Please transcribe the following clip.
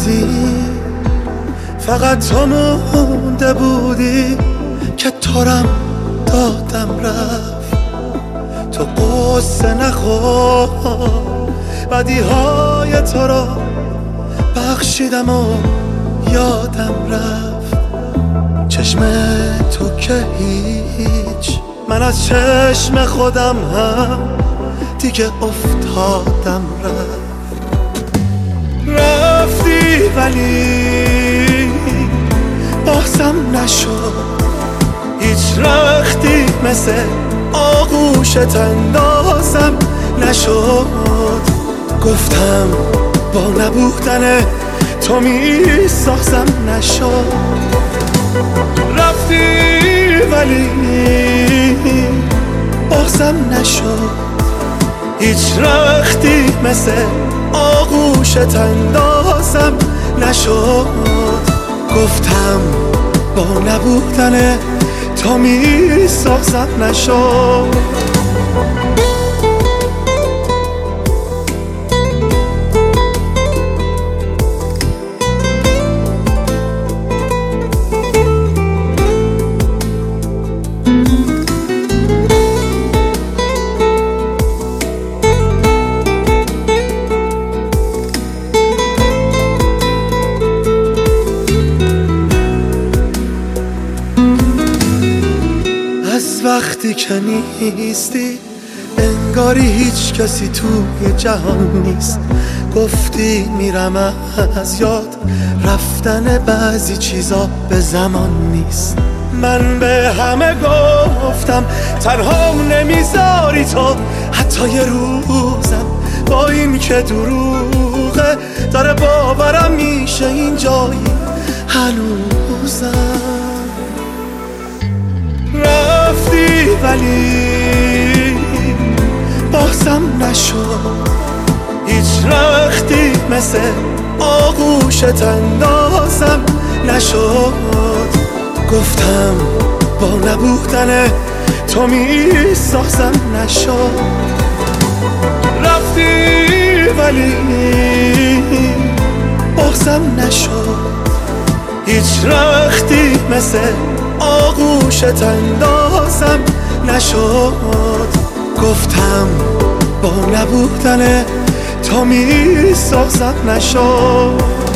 نرفتی، فقط تو مونده بودی که تارم دادم رفت. تو قصه نخور، بدیهای تو را بخشیدم و یادم رفت. چشم تو که هیچ، من از چشم خودم هم دیگه افتادم رفتی ولی بازم نشد، هیچ رختی مثل آغوشت اندازم نشد. گفتم با نبودن تو میسازم نشد. رفتی ولی بازم نشد، هیچ رختی مثل آغوشت اندازم نشد. گفتم با نبودن تو میسازم نشد. از وقتی که نیستی انگاری هیچ کسی توی جهان نیست. گفتی میرم از یاد، رفتن بعضی چیزا به زمان نیست. من به همه گفتم تنها نمیذاری تو، حتی یه روزم با این که دروغه داره باورم میشه اینجایی هنوزم. رفتی ولی بازم نشد، هیچ رختی مثل آغوشت اندازم نشد. گفتم با نبودن تو میسازم نشد. رفتی ولی بازم نشد، هیچ رختی مثل آغوشت اندازم نشد. گفتم با نبودن تو میسازم نشد.